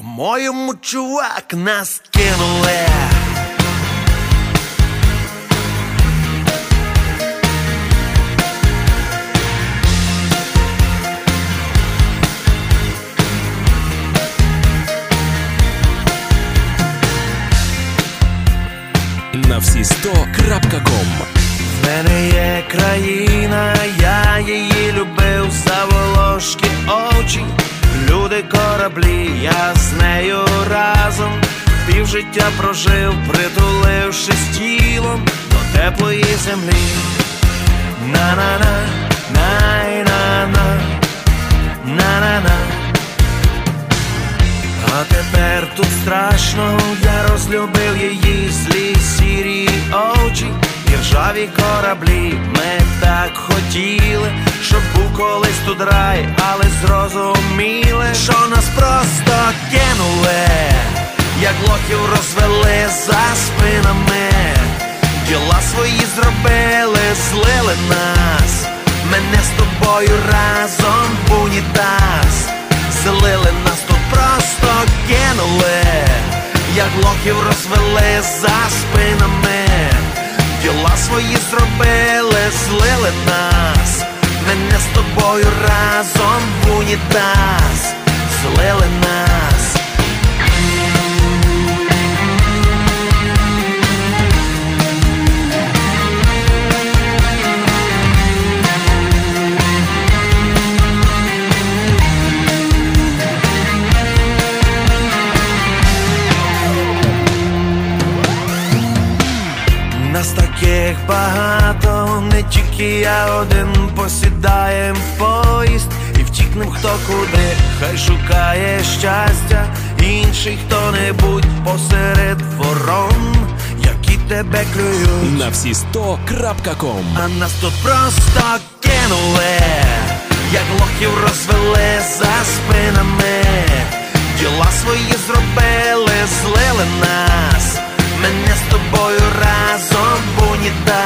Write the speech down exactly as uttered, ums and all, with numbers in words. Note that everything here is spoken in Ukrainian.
По-моєму, чувак, нас кинули. На всі сто крапка ком. В мене є країна, я її любив, заволошки очі, люди, кораблі, я з нею разом півжиття прожив, притулившись тілом до теплої землі. На-на-на, най-на-на, на-на-на. А тепер тут страшно, я розлюбив її злі сірі очі і ржаві кораблі. Ми так хотіли, щоб був колись тут рай, але зрозуміли, що нас просто кинули, як лохів розвели за спинами. Діла свої зробили, злили нас, мене з тобою разом в унітаз. Злили нас, тут просто кинули, як лохів розвели за спинами. Діла свої зробили, злили нас, мене з тобою разом в унітаз. Злили нас. Нас таких багато, не тільки я один. Посідаєм в поїзд і втікнем хто куди. Хай шукає щастя інший хто-небудь посеред ворон, які тебе клюють. На всі сто крапка ком. А нас тут просто кинули, як лохів розвели за спинами. Діла свої зробили, злили нас, мене з тобою разом в унітаз.